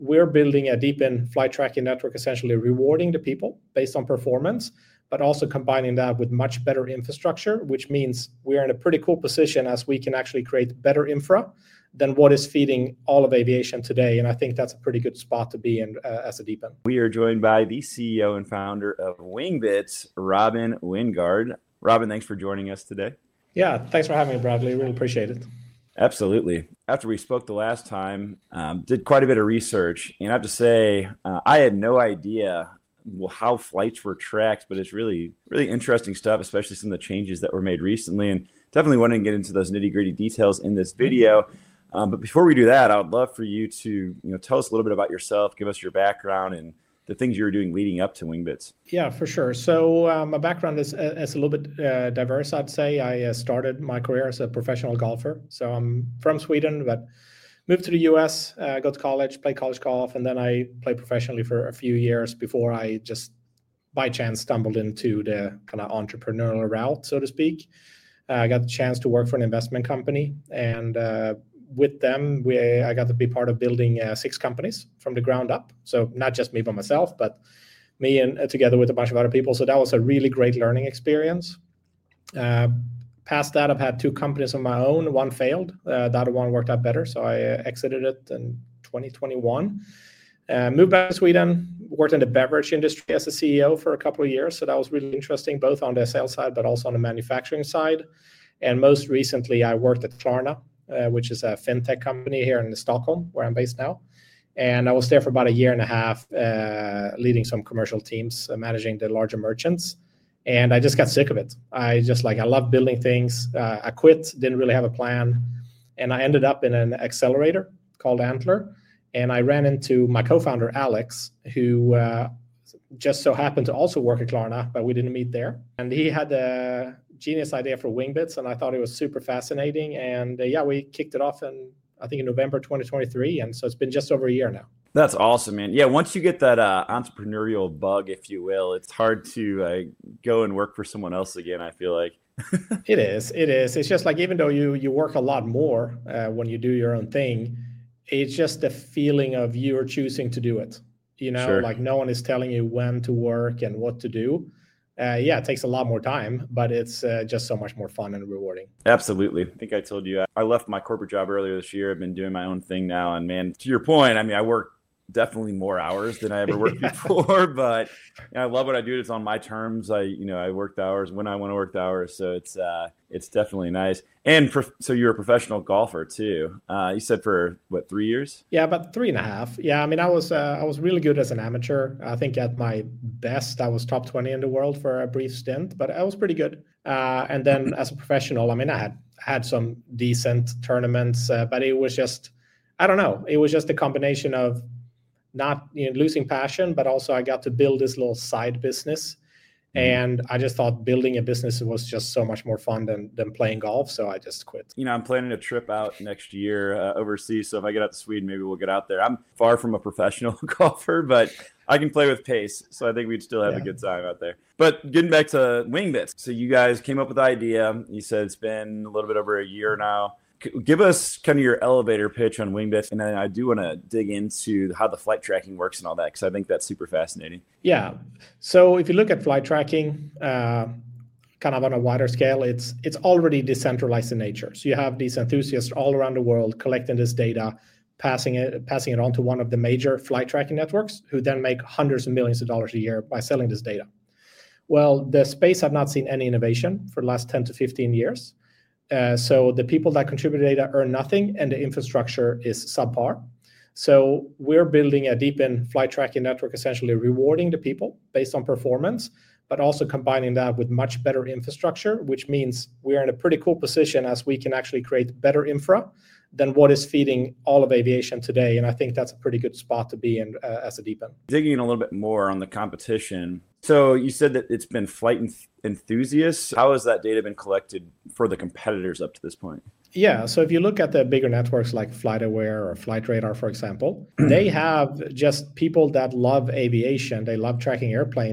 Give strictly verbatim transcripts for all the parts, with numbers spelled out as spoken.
we're building a deep-in flight tracking network, essentially rewarding the people based on performance, but also combining that with much better infrastructure, which means we're in a pretty cool position as we can actually create better infra than what is feeding all of aviation today. And I think that's a pretty good spot to be in uh, as a deep-in. We are joined by the C E O and founder of Wingbits, Robin Wingard. Robin, thanks for joining us today. Yeah, thanks for having me, Bradley. Really appreciate it. Absolutely. After we spoke the last time, um, did quite a bit of research. And I have to say, uh, I had no idea well, how flights were tracked, but it's really, really interesting stuff, especially some of the changes that were made recently. And definitely want to get into those nitty gritty details in this video. Um, but before we do that, I would love for you to you know, tell us a little bit about yourself, give us your background and the things you were doing leading up to Wingbits. Yeah, for sure. So uh, my background is, uh, is a little bit uh, diverse, I'd say. I uh, started my career as a professional golfer. So I'm from Sweden, but moved to the U S, uh, go to college, played college golf, and then I played professionally for a few years before I just by chance stumbled into the kind of entrepreneurial route, so to speak. Uh, I got the chance to work for an investment company, and uh, with them, we I got to be part of building uh, six companies from the ground up. So not just me by myself, but me and uh, together with a bunch of other people. So that was a really great learning experience. Uh, past that, I've had two companies of my own. One failed. Uh, the other one worked out better. So I uh, exited it in twenty twenty-one. Uh, moved back to Sweden, worked in the beverage industry as a C E O for a couple of years. So that was really interesting, both on the sales side, but also on the manufacturing side. And most recently, I worked at Klarna, Uh, which is a fintech company here in Stockholm, where I'm based now. And I was there for about a year and a half, uh, leading some commercial teams, uh, managing the larger merchants. And I just got sick of it. I just like, I love building things. Uh, I quit, didn't really have a plan. And I ended up in an accelerator called Antler. And I ran into my co-founder, Alex, who uh, just so happened to also work at Klarna, but we didn't meet there. And he had a genius idea for Wingbits, and I thought it was super fascinating. And uh, yeah, we kicked it off in, I think, in November twenty twenty-three. And so it's been just over a year now. That's awesome, man. Yeah, once you get that uh, entrepreneurial bug, if you will, it's hard to uh, go and work for someone else again, I feel like. It is. It is. It's just like, even though you you work a lot more uh, when you do your own thing, it's just the feeling of you are choosing to do it. You know, Sure. Like no one is telling you when to work and what to do. Uh, yeah, it takes a lot more time, but it's uh, just so much more fun and rewarding. Absolutely. I think I told you, I left my corporate job earlier this year. I've been doing my own thing now. And man, to your point, I mean, I work definitely more hours than I ever worked Yeah. before, but you know, I love what I do. It's on my terms. I, you know, I work the hours when I want to work the hours. So it's, uh, it's definitely nice. And prof- so you're a professional golfer too. Uh, you said for what, three years? Yeah, about three and a half. Yeah, I mean, I was uh, I was really good as an amateur. I think at my best, I was top twenty in the world for a brief stint, but I was pretty good. Uh, and then as a professional, I mean, I had had some decent tournaments, uh, but it was just, I don't know, it was just a combination of not you know, losing passion, but also I got to build this little side business. And I just thought building a business was just so much more fun than than playing golf. So I just quit. You know, I'm planning a trip out next year uh, overseas. So if I get out to Sweden, maybe we'll get out there. I'm far from a professional golfer, but I can play with pace. So I think we'd still have Yeah. a good time out there. But getting back to Wingbits. So you guys came up with the idea. You said it's been a little bit over a year now. Give us kind of your elevator pitch on Wingbits. And then I do want to dig into how the flight tracking works and all that, because I think that's super fascinating. Yeah. So if you look at flight tracking, uh, kind of on a wider scale, it's it's already decentralized in nature. So you have these enthusiasts all around the world collecting this data, passing it passing it on to one of the major flight tracking networks, who then make hundreds of millions of dollars a year by selling this data. Well, the space have not seen any innovation for the last ten to fifteen years. Uh, so the people that contribute data earn nothing, and the infrastructure is subpar. So we're building a deep-in flight tracking network, essentially rewarding the people based on performance, but also combining that with much better infrastructure, which means we're in a pretty cool position as we can actually create better infra than what is feeding all of aviation today. And I think that's a pretty good spot to be in uh, as a deep-in. Digging in a little bit more on the competition. So you said that it's been flight enth- enthusiasts. How has that data been collected for the competitors up to this point? Yeah, so if you look at the bigger networks like FlightAware or Flightradar, for example, they have just people that love aviation. They love tracking airplanes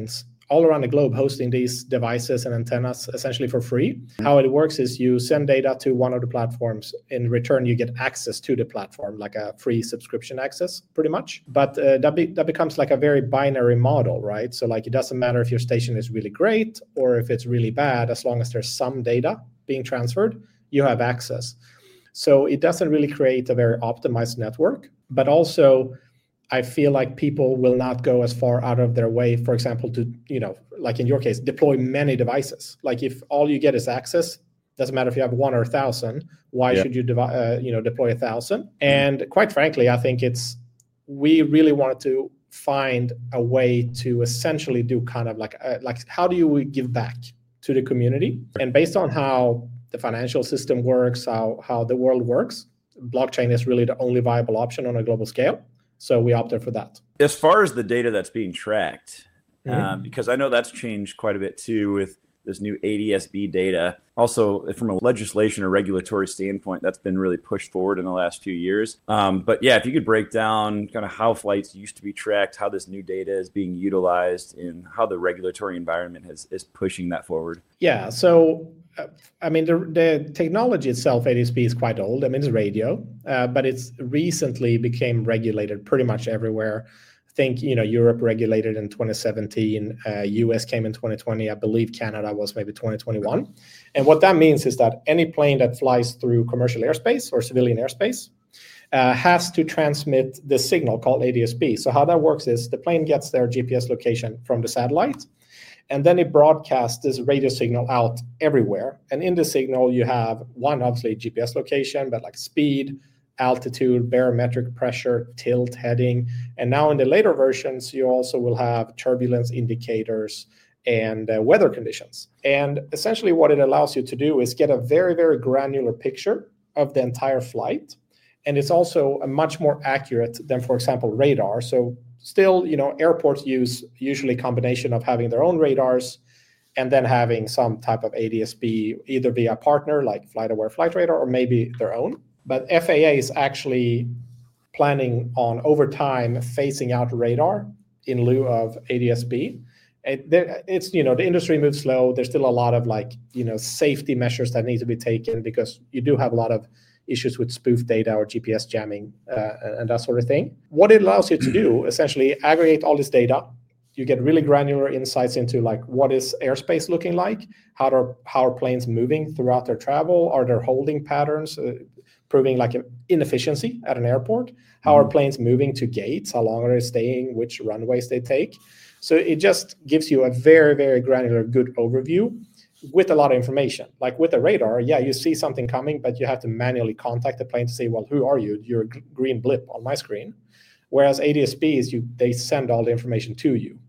all around the globe hosting these devices and antennas essentially for free. Mm-hmm. How it works is you send data to one of the platforms. In return, you get access to the platform, like a free subscription access, pretty much. But uh, that, be, that becomes like a very binary model, right? So like it doesn't matter if your station is really great or if it's really bad, as long as there's some data being transferred, you have access. So it doesn't really create a very optimized network, but also I feel like people will not go as far out of their way, for example, to, you know, like in your case, deploy many devices. Like if all you get is access, doesn't matter if you have one or a thousand, why yeah. should you, devi- uh, you know, deploy a thousand? And quite frankly, I think it's, we really wanted to find a way to essentially do kind of like, uh, like how do you give back to the community? And based on how the financial system works, how, how the world works, blockchain is really the only viable option on a global scale. So we opted for that. As far as the data that's being tracked, mm-hmm. um, because I know that's changed quite a bit too with this new A D S B data. Also, from a legislation or regulatory standpoint, that's been really pushed forward in the last few years. Um, but yeah, if you could break down kind of how flights used to be tracked, how this new data is being utilized, and how the regulatory environment has, is pushing that forward. Yeah, so I mean, the, the technology itself, A D S B, is quite old. I mean, it's radio, uh, but it's recently became regulated pretty much everywhere. I think, you know, Europe regulated in twenty seventeen, uh, U S came in twenty twenty. I believe Canada was maybe twenty twenty-one. And what that means is that any plane that flies through commercial airspace or civilian airspace uh, has to transmit the signal called A D S B. So how that works is the plane gets their G P S location from the satellite, and then it broadcasts this radio signal out everywhere. And in the signal, you have one, obviously, G P S location, but like speed, altitude, barometric pressure, tilt, heading. And now in the later versions, you also will have turbulence indicators and uh, weather conditions. And essentially what it allows you to do is get a very, very granular picture of the entire flight. And it's also a much more accurate than, for example, radar. So still, you know, airports use usually a combination of having their own radars and then having some type of A D S B, either via a partner like FlightAware Flight Radar or maybe their own. But F A A is actually planning on, over time, phasing out radar in lieu of A D S B. It, there, it's, you know, the industry moves slow. There's still a lot of like, you know, safety measures that need to be taken because you do have a lot of issues with spoof data or G P S jamming uh, and that sort of thing. What it allows you to do, essentially aggregate all this data. You get really granular insights into like what is airspace looking like, how are, how are planes moving throughout their travel, are there holding patterns, uh, proving like an inefficiency at an airport, how mm-hmm. are planes moving to gates, how long are they staying, which runways they take. So it just gives you a very, very granular, good overview with a lot of information. Like with a radar, yeah, you see something coming, but you have to manually contact the plane to say, well, who are you? You're a g- green blip on my screen. Whereas A D S B is you, they send all the information to you.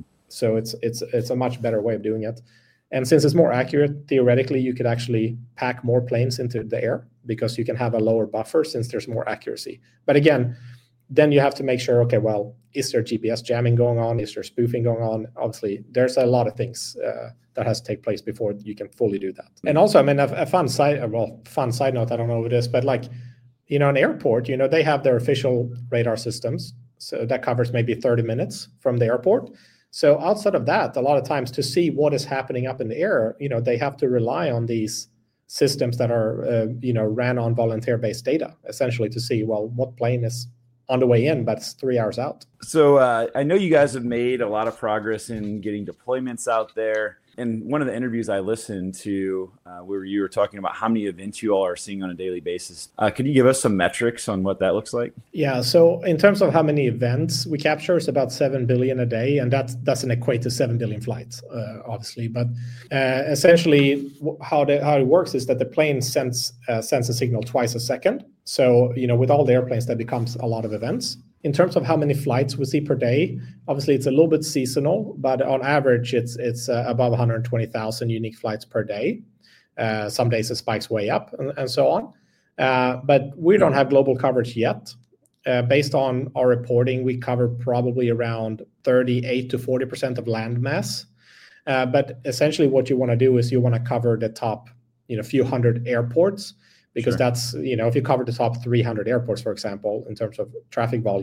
So it's it's it's a much better way of doing it. And since it's more accurate, theoretically, you could actually pack more planes into the air because you can have a lower buffer since there's more accuracy. But again, then you have to make sure, okay, well, is there G P S jamming going on? Is there spoofing going on? Obviously, there's a lot of things uh, that has to take place before you can fully do that. And also, I mean, a, a fun side, well, fun side note, I don't know what it is, but like, you know, an airport, you know, they have their official radar systems. So that covers maybe thirty minutes from the airport. So outside of that, a lot of times to see what is happening up in the air, you know, they have to rely on these systems that are, uh, you know, ran on volunteer-based data, essentially to see, well, what plane is on the way in, but it's three hours out. So uh, I know you guys have made a lot of progress in getting deployments out there. In one of the interviews I listened to, uh, where you were talking about how many events you all are seeing on a daily basis. Uh, could you give us some metrics on what that looks like? Yeah, so in terms of how many events we capture, it's about seven billion a day, and that doesn't equate to seven billion flights, uh, obviously. But uh, essentially, how the, how it works is that the plane sends uh, sends a signal twice a second. So, you know, with all the airplanes, that becomes a lot of events. In terms of how many flights we see per day, obviously it's a little bit seasonal, but on average, it's it's uh, above one hundred twenty thousand unique flights per day. Uh, some days it spikes way up and, and so on. Uh, but we don't have global coverage yet. Uh, based on our reporting, we cover probably around thirty-eight to forty percent of land mass. Uh, but essentially what you want to do is you want to cover the top, you know, few hundred airports. Because sure. that's, you know, if you cover the top three hundred airports, for example, in terms of traffic volume,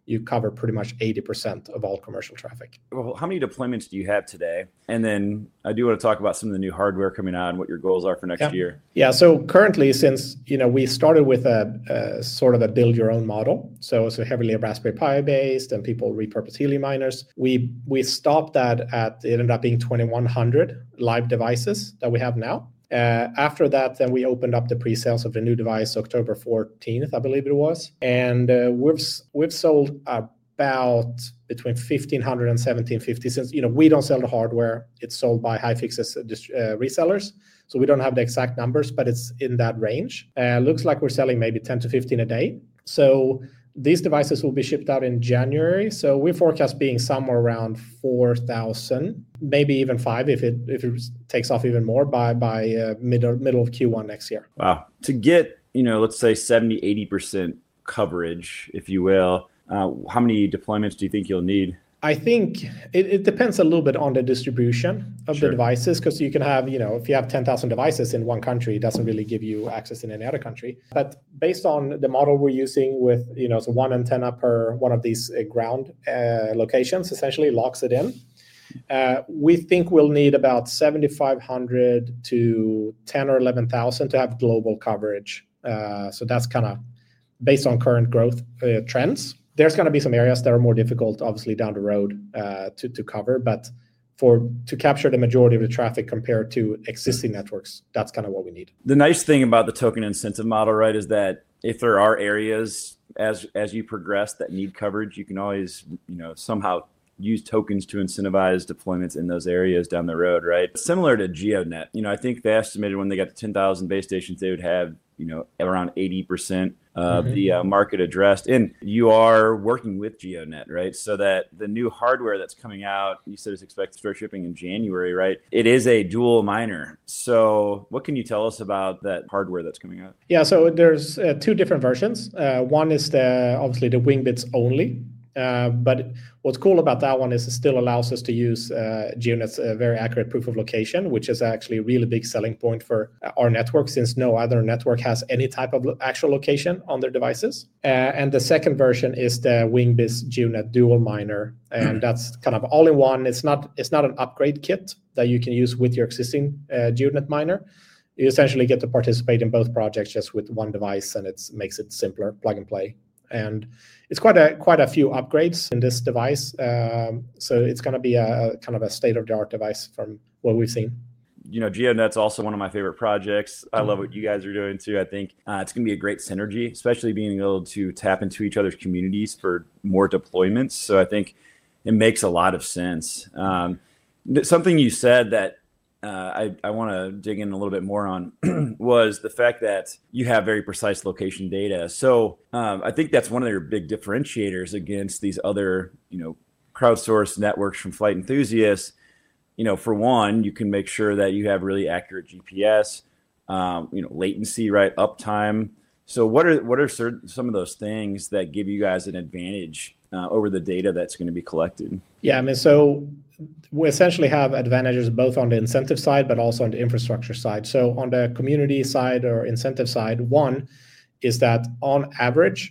you cover pretty much eighty percent of all commercial traffic. Well, how many deployments do you have today? And then I do want to talk about some of the new hardware coming out and what your goals are for next yeah. year. Yeah, so currently, since you know we started with a, a sort of a build your own model, so it's heavily a Raspberry Pi based, and people repurpose Helium miners. We we stopped that at, it ended up being twenty-one hundred live devices that we have now. Uh, after that, then we opened up the pre-sales of the new device October fourteenth, I believe it was, and uh, we've we've sold about between fifteen hundred and seventeen fifty. Since you know we don't sell the hardware, it's sold by Hyfix's uh, resellers, so we don't have the exact numbers, but it's in that range. Uh, looks like we're selling maybe ten to fifteen a day. So these devices will be shipped out in January. So we forecast being somewhere around four thousand, maybe even five if it if it takes off even more by by uh, middle middle of Q one next year. Wow. To get, you know, let's say seventy, eighty percent coverage, if you will, uh, how many deployments do you think you'll need? I think it, it depends a little bit on the distribution of Sure. the devices, because you can have, you know, if you have ten thousand devices in one country, it doesn't really give you access in any other country. But based on the model we're using with, you know, so one antenna per one of these uh, ground uh, locations, essentially locks it in. Uh, we think we'll need about seventy-five hundred to ten or eleven thousand to have global coverage. Uh, so that's kind of based on current growth uh, trends. There's going to be some areas that are more difficult, obviously, down the road uh, to, to cover. But for to capture the majority of the traffic compared to existing networks, that's kind of what we need. The nice thing about the token incentive model, right, is that if there are areas as as you progress that need coverage, you can always, you know, somehow use tokens to incentivize deployments in those areas down the road, right? Similar to GeoNet, you know, I think they estimated when they got to ten thousand base stations, they would have, you know, around eighty percent of mm-hmm. the uh, market addressed. And you are working with GeoNet, right? So that the new hardware that's coming out, you said it's expected to start shipping in January, right? It is a dual miner. So what can you tell us about that hardware that's coming out? Yeah, so there's uh, two different versions. Uh, one is the obviously the Wingbits only. Uh, but what's cool about that one is it still allows us to use uh, GeoNet's uh, very accurate proof of location, which is actually a really big selling point for our network, since no other network has any type of lo- actual location on their devices. Uh, and the second version is the Wingbits GeoNet Dual Miner, and mm-hmm. that's kind of all in one. It's not it's not an upgrade kit that you can use with your existing uh, GeoNet miner. You essentially get to participate in both projects just with one device, and it makes it simpler, plug and play. And it's quite a quite a few upgrades in this device, um, so it's going to be a, a kind of a state-of-the-art device from what we've seen. You know, GeoNet's also one of my favorite projects. I love what you guys are doing too. I think uh, it's going to be a great synergy, especially being able to tap into each other's communities for more deployments. So I think it makes a lot of sense. Um, something you said that Uh, I, I want to dig in a little bit more on was the fact that you have very precise location data. So um, I think that's one of your big differentiators against these other, you know, crowdsourced networks from flight enthusiasts. You know, for one, you can make sure that you have really accurate G P S, um, you know, latency, right, uptime. So what are what are certain, some of those things that give you guys an advantage uh, over the data that's going to be collected? Yeah, I mean, so we essentially have advantages both on the incentive side, but also on the infrastructure side. So on the community side or incentive side, one is that on average,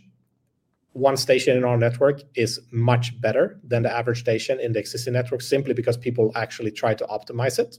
one station in our network is much better than the average station in the existing network, simply because people actually try to optimize it.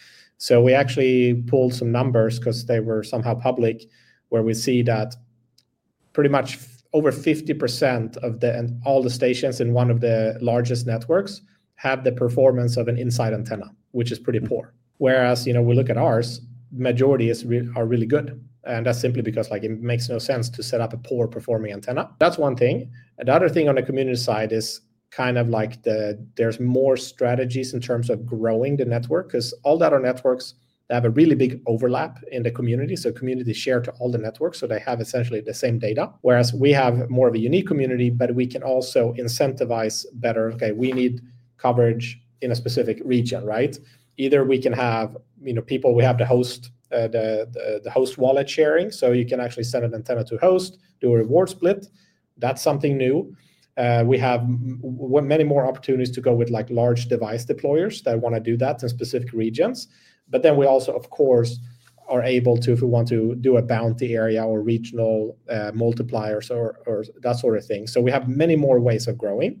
So we actually pulled some numbers because they were somehow public, where we see that pretty much over fifty percent of the and all the stations in one of the largest networks have the performance of an inside antenna, which is pretty poor. Whereas, you know, we look at ours, majority is re- are really good. And that's simply because like it makes no sense to set up a poor performing antenna. That's one thing. And the other thing on the community side is kind of like the there's more strategies in terms of growing the network, because all the other networks, they have a really big overlap in the community. So communities share to all the networks, so they have essentially the same data. Whereas we have more of a unique community, but we can also incentivize better. Okay, we need coverage in a specific region, right? Either we can have, you know, people, we have the host, uh, the, the the host wallet sharing, so you can actually send an antenna to host, do a reward split. That's something new. Uh, we have m- many more opportunities to go with like large device deployers that want to do that in specific regions. But then we also, of course, are able to, if we want to do a bounty area or regional uh, multipliers or, or that sort of thing. So we have many more ways of growing.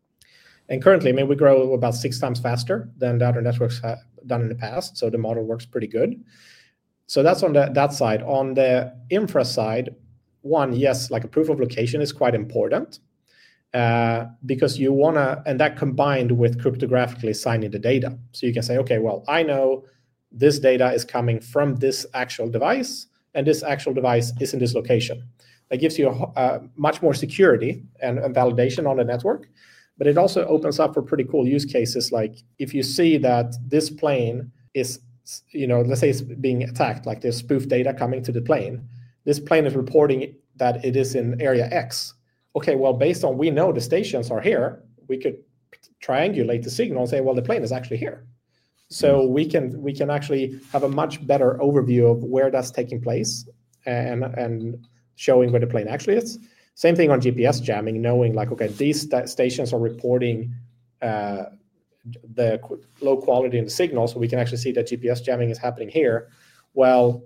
And currently, I mean, we grow about six times faster than the other networks have done in the past. So the model works pretty good. So that's on the, that side. On the infra side, one, yes, like a proof of location is quite important uh, because you want to, and that combined with cryptographically signing the data. So you can say, okay, well, I know this data is coming from this actual device, and this actual device is in this location. That gives you a, a much more security and, and validation on the network. But it also opens up for pretty cool use cases. Like if you see that this plane is, you know, let's say it's being attacked, like there's spoof data coming to the plane. This plane is reporting that it is in area X. Okay, well, based on we know the stations are here, we could triangulate the signal and say, well, the plane is actually here. So we can we can actually have a much better overview of where that's taking place and and showing where the plane actually is. Same thing on G P S jamming, knowing like, okay, these st- stations are reporting uh, the qu- low quality in the signal, so we can actually see that G P S jamming is happening here. Well,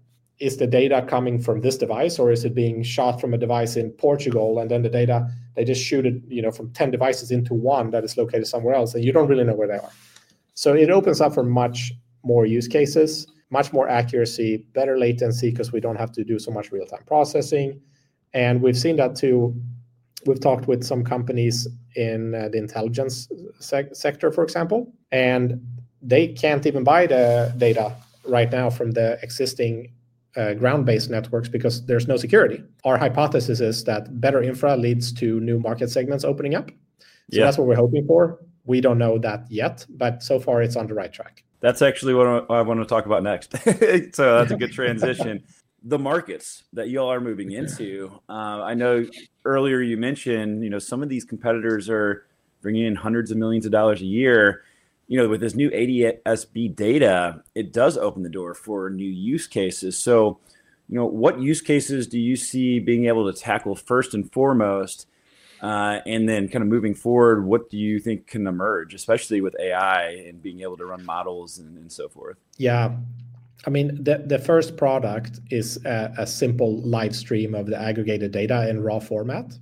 is the data coming from this device, or is it being shot from a device in Portugal, and then the data, they just shoot it, you know, from ten devices into one that is located somewhere else, and you don't really know where they are. So it opens up for much more use cases, much more accuracy, better latency, because we don't have to do so much real-time processing. And we've seen that too. We've talked with some companies in uh, the intelligence sec- sector, for example, and they can't even buy the data right now from the existing uh, ground-based networks because there's no security. Our hypothesis is that better infra leads to new market segments opening up. So yeah. That's what we're hoping for. We don't know that yet, but so far it's on the right track. That's actually what I want to talk about next. So that's a good transition. The markets that y'all are moving into. Uh, I know earlier you mentioned, you know, some of these competitors are bringing in hundreds of millions of dollars a year. You know, with this new A D S B data, it does open the door for new use cases. So, you know, what use cases do you see being able to tackle first and foremost? Uh, and then kind of moving forward, what do you think can emerge, especially with A I and being able to run models and, and so forth? Yeah. I mean, the, the first product is a, a simple live stream of the aggregated data in raw format.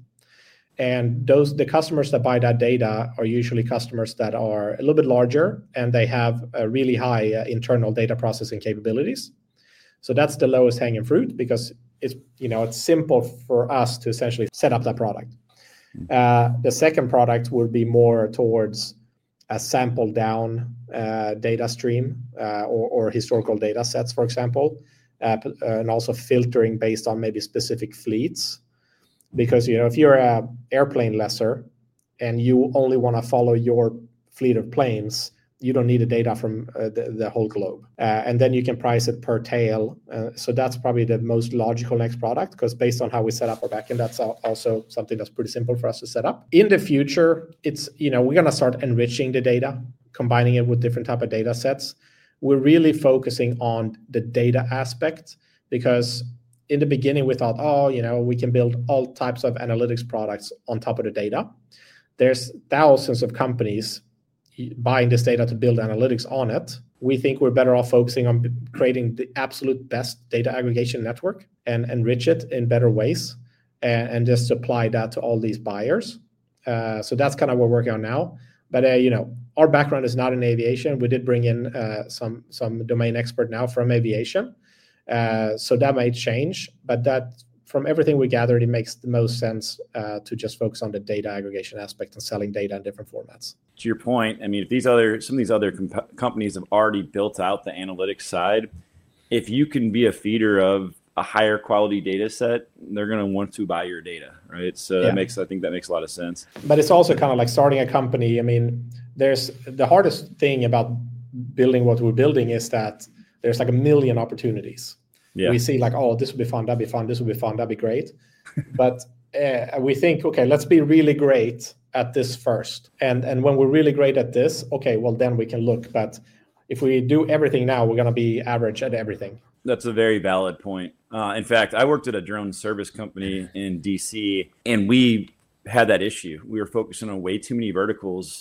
And those the customers that buy that data are usually customers that are a little bit larger, and they have a really high uh, internal data processing capabilities. So that's the lowest hanging fruit because it's, you know, it's simple for us to essentially set up that product. Uh, the second product would be more towards a sample down uh, data stream uh, or, or historical data sets, for example, uh, and also filtering based on maybe specific fleets. Because, you know, if you're an airplane lessor and you only want to follow your fleet of planes, you don't need the data from uh, the, the whole globe. Uh, and then you can price it per tail. Uh, so that's probably the most logical next product, because based on how we set up our backend, that's also something that's pretty simple for us to set up. In the future, it's, you know, we're going to start enriching the data, combining it with different type of data sets. We're really focusing on the data aspect, because in the beginning we thought, oh, you know, we can build all types of analytics products on top of the data. There's thousands of companies buying this data to build analytics on it. We think we're better off focusing on creating the absolute best data aggregation network and enrich it in better ways and, and just apply that to all these buyers. Uh, so that's kind of what we're working on now. But, uh, you know, our background is not in aviation. We did bring in uh, some, some domain expert now from aviation. Uh, so that might change, but that from everything we gathered, it makes the most sense uh, to just focus on the data aggregation aspect and selling data in different formats. To your point, I mean, if these other some of these other comp- companies have already built out the analytics side, if you can be a feeder of a higher quality data set, they're going to want to buy your data, right? So that yeah. makes I think that makes a lot of sense. But it's also kind of like starting a company. I mean, there's the hardest thing about building what we're building is that there's like a million opportunities. Yeah. We see like, oh, this would be fun, that'd be fun, this would be fun, that'd be great. But uh, we think, okay, let's be really great at this first. And and when we're really great at this, okay, well, then we can look. But if we do everything now, we're going to be average at everything. That's a very valid point. Uh, in fact, I worked at a drone service company in D C, and we had that issue. We were focusing on way too many verticals.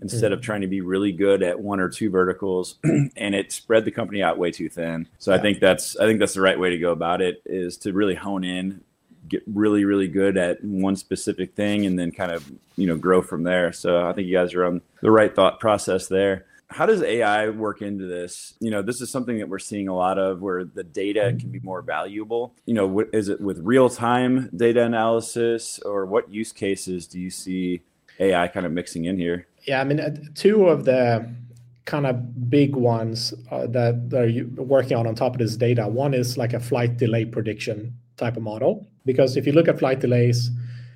instead mm. of trying to be really good at one or two verticals, and it spread the company out way too thin. So yeah. I think that's I think that's the right way to go about it, is to really hone in, get really, really good at one specific thing, and then kind of, you know, grow from there. So I think you guys are on the right thought process there. How does A I work into this? You know, this is something that we're seeing a lot of, where the data can be more valuable. You know, what, is it with real-time data analysis, or what use cases do you see A I kind of mixing in here? Yeah, I mean, two of the kind of big ones uh, that they're working on on top of this data. One is like a flight delay prediction type of model, because if you look at flight delays,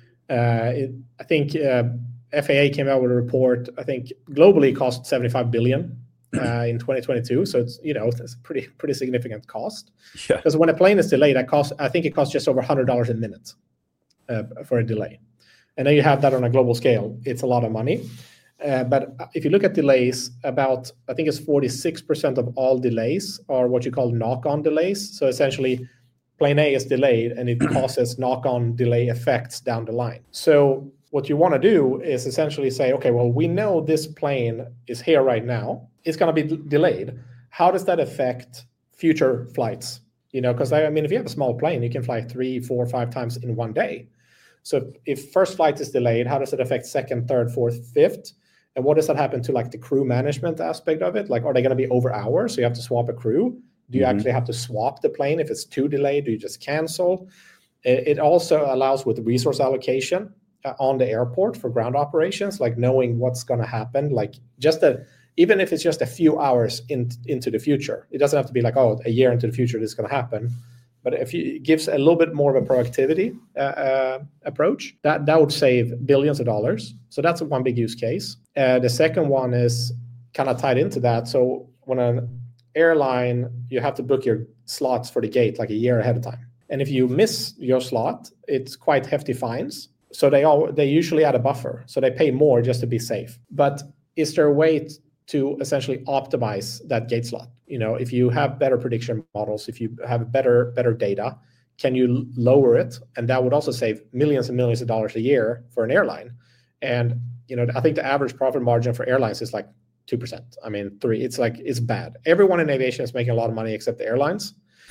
uh, it, I think uh, F A A came out with a report. I think globally it cost seventy-five billion uh, in twenty twenty-two. So it's, you know, it's a pretty pretty significant cost. Yeah. Because when a plane is delayed, that cost I think it costs just over one hundred dollars a minute uh, for a delay. And then you have that on a global scale. It's a lot of money. Uh, but if you look at delays, about I think it's forty-six percent of all delays are what you call knock-on delays. So essentially, plane A is delayed and it causes knock-on delay effects down the line. So what you want to do is essentially say, okay, well, we know this plane is here right now. It's going to be d- delayed. How does that affect future flights? You know, because I mean, if you have a small plane, you can fly three, four, five times in one day. So if first flight is delayed, how does it affect second, third, fourth, fifth? And what does that happen to like the crew management aspect of it? Like, are they going to be over hours? So you have to swap a crew. Do you mm-hmm. actually have to swap the plane if it's too delayed? Do you just cancel? It also allows with resource allocation uh, on the airport for ground operations, like knowing what's going to happen, like just a, even if it's just a few hours in, into the future. It doesn't have to be like, oh, a year into the future this is going to happen. But if you, it gives a little bit more of a productivity uh, uh, approach, that, that would save billions of dollars. So that's one big use case. Uh, the second one is kind of tied into that. So when an airline, you have to book your slots for the gate like a year ahead of time. And if you miss your slot, it's quite hefty fines. So they all they usually add a buffer. So they pay more just to be safe. But is there a way t- to essentially optimize that gate slot? You know, if you have better prediction models, if you have better better data, can you lower it? And that would also save millions and millions of dollars a year for an airline. And, you know, I think the average profit margin for airlines is like two percent. I mean, three, it's like, it's bad. Everyone in aviation is making a lot of money except the airlines.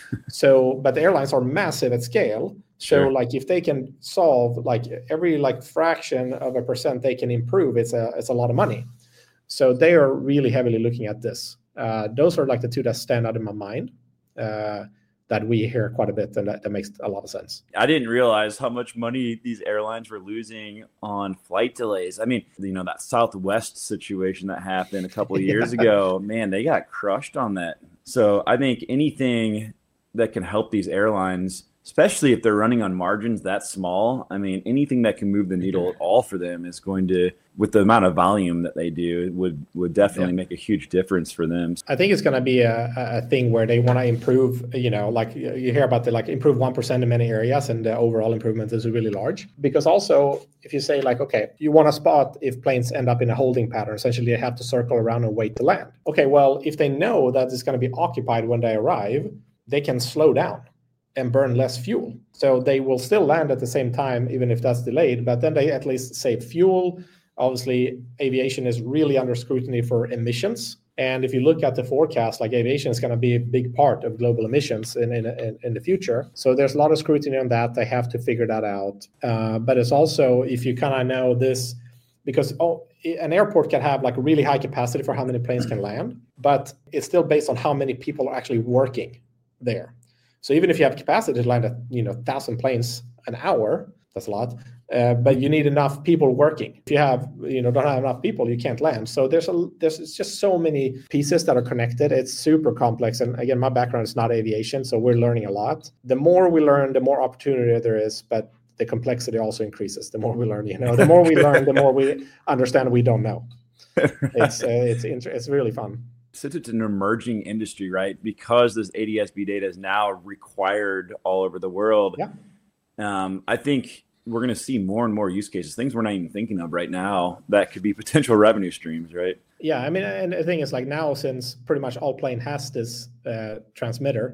So, but the airlines are massive at scale. So sure. Like if they can solve like every like fraction of a percent they can improve, it's a, it's a lot of money. So they are really heavily looking at this. Uh, those are like the two that stand out in my mind uh, that we hear quite a bit, and that, that makes a lot of sense. I didn't realize how much money these airlines were losing on flight delays. I mean, you know, that Southwest situation that happened a couple of years yeah. ago, man, they got crushed on that. So I think anything that can help these airlines, especially if they're running on margins that small, I mean, anything that can move the needle at all for them is going to, with the amount of volume that they do, would would definitely yeah. make a huge difference for them. I think it's going to be a, a thing where they want to improve, you know, like you hear about the like improve one percent in many areas, and the overall improvement is really large. Because also, if you say like, okay, you want to spot if planes end up in a holding pattern, essentially they have to circle around and wait to land. Okay, well, if they know that it's going to be occupied when they arrive, they can slow down and burn less fuel. So they will still land at the same time, even if that's delayed, but then they at least save fuel. Obviously, aviation is really under scrutiny for emissions. And if you look at the forecast, like aviation is going to be a big part of global emissions in, in, in, in the future. So there's a lot of scrutiny on that. They have to figure that out. Uh, but it's also, if you kind of know this, because oh, an airport can have like really high capacity for how many planes can land, but it's still based on how many people are actually working there. So even if you have capacity to land at, you know, one thousand planes an hour, that's a lot, uh, but you need enough people working. If you have, you know, don't have enough people, you can't land. So there's a there's it's just so many pieces that are connected. It's super complex. And again, my background is not aviation, so we're learning a lot. The more we learn, the more opportunity there is, but the complexity also increases. The more we learn, you know, the more we learn, the more we understand we don't know. It's uh, it's it's really fun. Since it's an emerging industry, right? Because this A D S B data is now required all over the world. Yeah. Um, I think we're going to see more and more use cases, things we're not even thinking of right now that could be potential revenue streams, right? Yeah. I mean, and the thing is like now, since pretty much all plane has this uh, transmitter,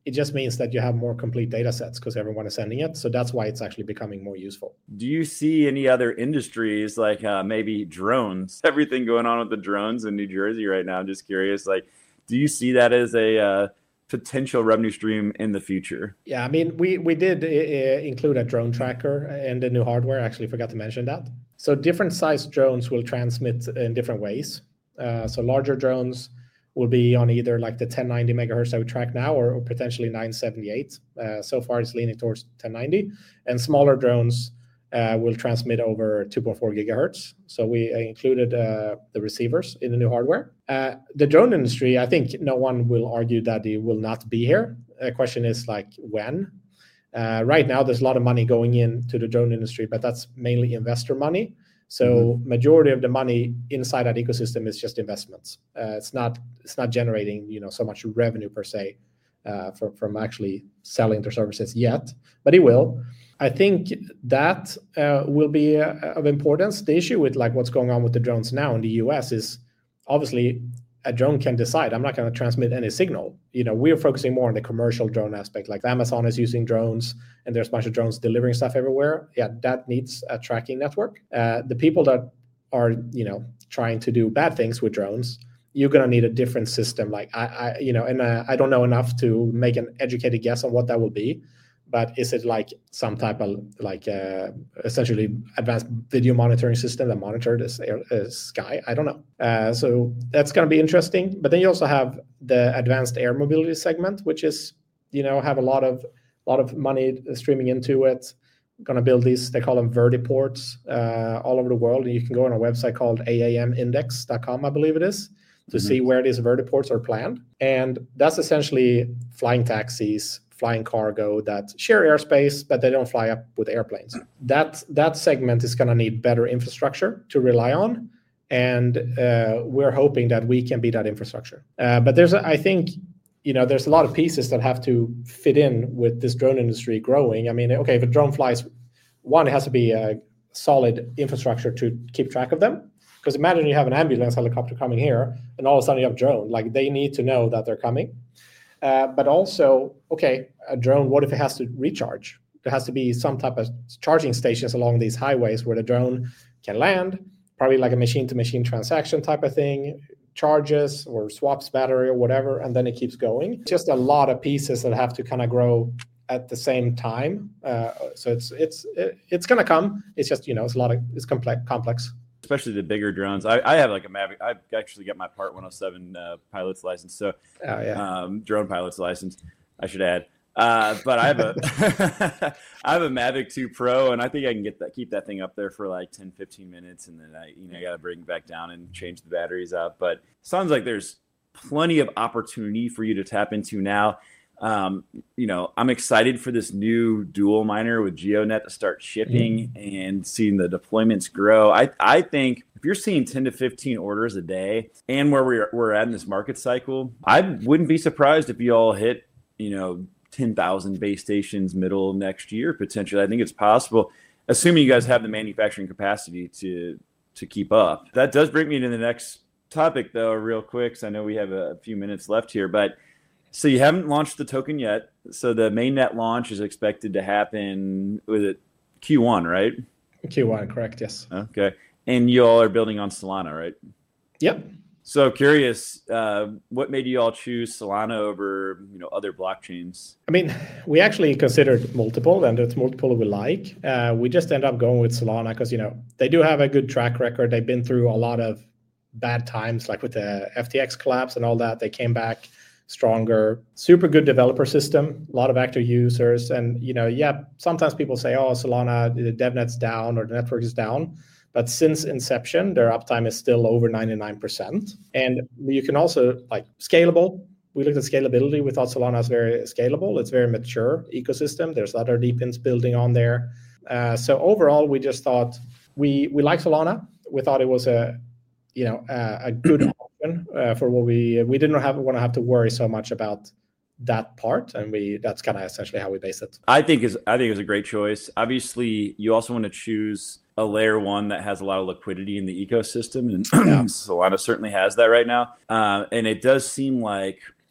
it just means that you have more complete data sets because everyone is sending it. So that's why it's actually becoming more useful. Do you see any other industries like uh, maybe drones? Everything going on with the drones in New Jersey right now. I'm just curious, like, do you see that as a uh, potential revenue stream in the future? Yeah, I mean, we we did uh, include a drone tracker in the new hardware. I actually forgot to mention that. So different size drones will transmit in different ways. Uh, so larger drones will be on either like the ten ninety megahertz that we track now, or, or potentially nine seventy-eight. Uh, so far, it's leaning towards ten ninety. And smaller drones uh, will transmit over two point four gigahertz. So we included uh, the receivers in the new hardware. Uh, the drone industry, I think no one will argue that it will not be here. The question is like when. Uh, right now, there's a lot of money going into the drone industry, but that's mainly investor money. So mm-hmm. majority of the money inside that ecosystem is just investments. Uh, it's not it's not generating you know so much revenue per se uh, from from actually selling their services yet, but it will. I think that uh, will be uh, of importance. The issue with like what's going on with the drones now in the U S is obviously a drone can decide I'm not going to transmit any signal. You know, we're focusing more on the commercial drone aspect. Like Amazon is using drones, and there's a bunch of drones delivering stuff everywhere. Yeah, that needs a tracking network. Uh, the people that are, you know, trying to do bad things with drones, you're going to need a different system. Like I, I you know, and uh, I don't know enough to make an educated guess on what that will be. But is it like some type of like uh, essentially advanced video monitoring system that monitors this air, uh, sky? I don't know. Uh, so that's going to be interesting. But then you also have the advanced air mobility segment, which is, you know, have a lot of lot of money streaming into it. Going to build these, they call them vertiports uh, all over the world. And you can go on a website called A A M index dot com, I believe it is, to mm-hmm. see where these vertiports are planned. And that's essentially flying taxis, flying cargo that share airspace, but they don't fly up with airplanes. That that segment is going to need better infrastructure to rely on, and uh, we're hoping that we can be that infrastructure. Uh, but there's, a, I think, you know, there's a lot of pieces that have to fit in with this drone industry growing. I mean, okay, if a drone flies, one, it has to be a solid infrastructure to keep track of them. Because imagine you have an ambulance helicopter coming here, and all of a sudden you have a drone. Like they need to know that they're coming. Uh, but also, okay, a drone, what if it has to recharge? There has to be some type of charging stations along these highways where the drone can land, probably like a machine-to-machine transaction type of thing, charges or swaps battery or whatever, and then it keeps going. Just a lot of pieces that have to kind of grow at the same time. Uh, so it's it's it's going to come. It's just, you know, it's a lot of, it's complex. complex. Especially the bigger drones. I, I have like a Mavic. I've actually got my Part one oh seven uh, pilot's license. So, oh, yeah. um, drone pilot's license, I should add. Uh, but I have a I have a Mavic two Pro, and I think I can get that, keep that thing up there for like ten, fifteen minutes, and then I, you know, I got to bring it back down and change the batteries out. But sounds like there's plenty of opportunity for you to tap into now. Um, you know, I'm excited for this new dual miner with GeoNet to start shipping mm-hmm. and seeing the deployments grow. I, I think if you're seeing ten to fifteen orders a day and where we're, we're at in this market cycle, I wouldn't be surprised if you all hit, you know, ten thousand base stations middle of next year, potentially. I think it's possible, assuming you guys have the manufacturing capacity to, to keep up. That does bring me to the next topic though, real quick. 'Cause I know we have a few minutes left here, but so you haven't launched the token yet. So the mainnet launch is expected to happen, was it Q one, right? Q one, correct, yes. Okay. And you all are building on Solana, right? Yep. So curious, uh, what made you all choose Solana over, you know, other blockchains? I mean, we actually considered multiple, and it's multiple we like. Uh, we just end up going with Solana because, you know, they do have a good track record. They've been through a lot of bad times, like with the F T X collapse and all that. They came back stronger, super good developer system, a lot of active users. And, you know, yeah, sometimes people say, oh, Solana, the DevNet's down or the network is down. But since inception, their uptime is still over ninety-nine percent. And you can also, like, scalable. We looked at scalability. We thought Solana is very scalable. It's very mature ecosystem. There's other deepins building on there. Uh, so overall, we just thought we we like Solana. We thought it was a, you know, a, a good option uh, for what we we didn't have want to have to worry so much about that part, and we that's kind of essentially how we base it. I think is I think it was a great choice. Obviously, you also want to choose a layer one that has a lot of liquidity in the ecosystem, and yeah. Solana certainly has that right now. Uh, and it does seem like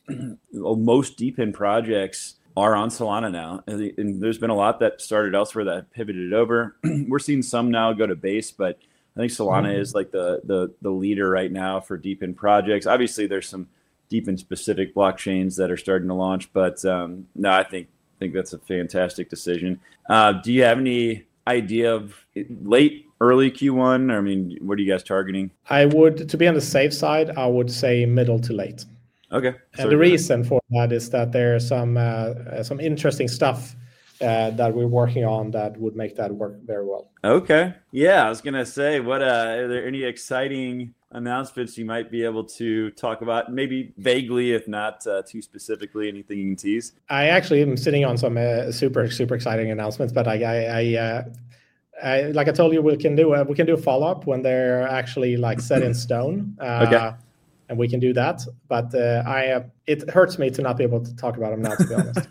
most DePIN projects are on Solana now. And, and there's been a lot that started elsewhere that have pivoted over. We're seeing some now go to Base, but I think Solana mm-hmm. is like the, the the leader right now for DePIN projects. Obviously, there's some DePIN specific blockchains that are starting to launch, but um, no, I think think that's a fantastic decision. Uh, do you have any idea of late, early Q one? I mean, what are you guys targeting? I would, to be on the safe side, I would say middle to late. Okay. And the reason for that is that there's some uh, some interesting stuff Uh, that we're working on that would make that work very well. Okay. Yeah, I was going to say, what uh, are there any exciting announcements you might be able to talk about? Maybe vaguely, if not uh, too specifically, anything you can tease? I actually am sitting on some uh, super, super exciting announcements, but I, I, I, uh, I like I told you, we can do a, we can do a follow-up when they're actually like set in stone. Uh, okay. And we can do that. But uh, I, uh, it hurts me to not be able to talk about them now, to be honest.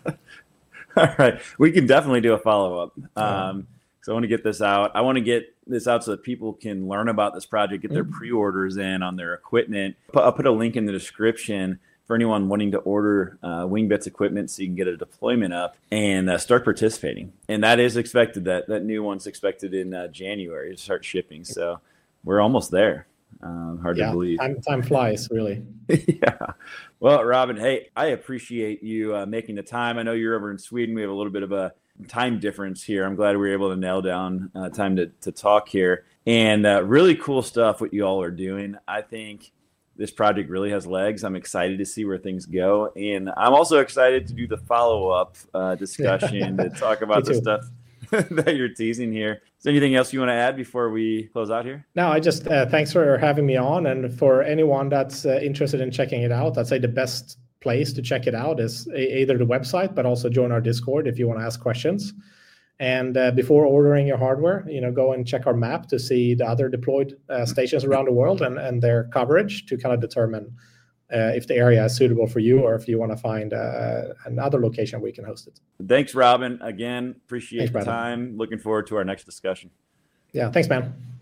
All right. We can definitely do a follow-up. Um, so I want to get this out. I want to get this out so that people can learn about this project, get their mm-hmm. pre-orders in on their equipment. I'll put a link in the description for anyone wanting to order uh, WingBits equipment so you can get a deployment up and uh, start participating. And that is expected. That, that new one's expected in uh, January to start shipping. So we're almost there. Um, hard yeah, to believe. Time, time flies, really. Yeah. Well, Robin, hey, I appreciate you uh, making the time. I know you're over in Sweden. We have a little bit of a time difference here. I'm glad we were able to nail down uh, time to, to talk here. And uh, really cool stuff what you all are doing. I think this project really has legs. I'm excited to see where things go. And I'm also excited to do the follow-up uh, discussion to talk about the stuff that you're teasing here. Is there anything else you want to add before we close out here? No, I just uh, thanks for having me on. And for anyone that's uh, interested in checking it out, I'd say the best place to check it out is a- either the website, but also join our Discord if you want to ask questions. And uh, before ordering your hardware, you know, go and check our map to see the other deployed uh, stations around the world and, and their coverage to kind of determine Uh, if the area is suitable for you, or if you want to find uh, another location where you can host it. Thanks, Robin. Again, appreciate Thanks, the time. Looking forward to our next discussion. Yeah, thanks, man.